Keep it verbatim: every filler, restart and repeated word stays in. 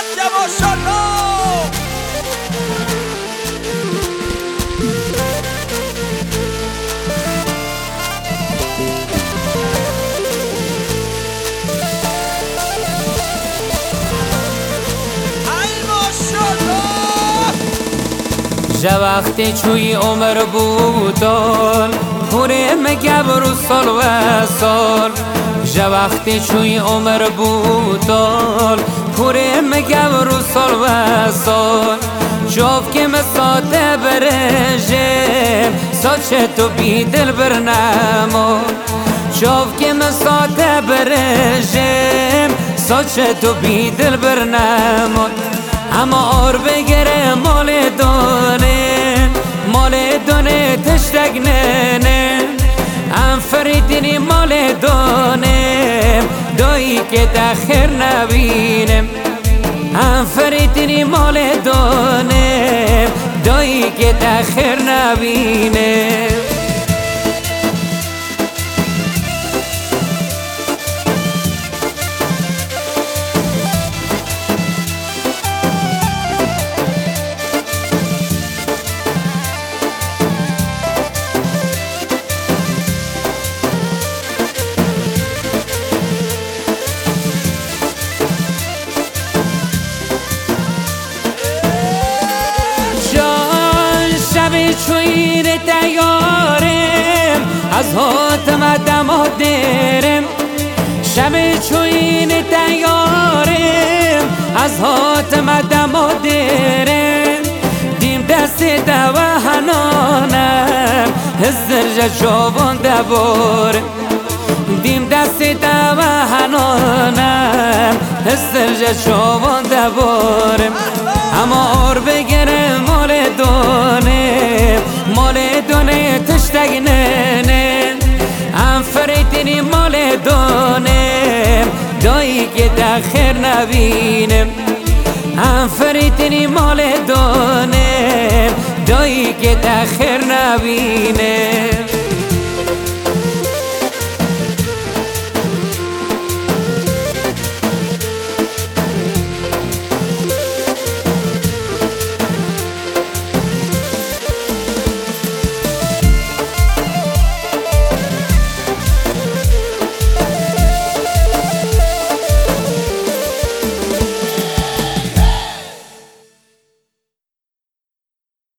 عجب و شلا جا وقتی چوی عمر بودال پوره مگبر و سال و سال جا وقتی چوی عمر بودال پوره مگبر و سال و سال جوف که مساته برجم ساچه تو بی دل برنمو جوف که مساته برجم ساچه تو بی دل برنمو اما آر بگره مال دونه مال دونه تشتگ ننه ام فریدینی مال دونه دایی که دخیر نبینم ام فریدینی مال دونه دایی که دخیر نبینم چوین دیارم از حاتم دم درم شب چوین دیارم از حاتم دم درم دیم دست دو هنانم هزر جوان دبارم دیم دست دو هنانم هزر جوان دبارم اما آر بگرم مال دونه مال دونه تشتگ ننه ام فریدینی مال دونه دایی که دخیر نبینم ام فریدینی مال دونه دایی که دخیر نبینم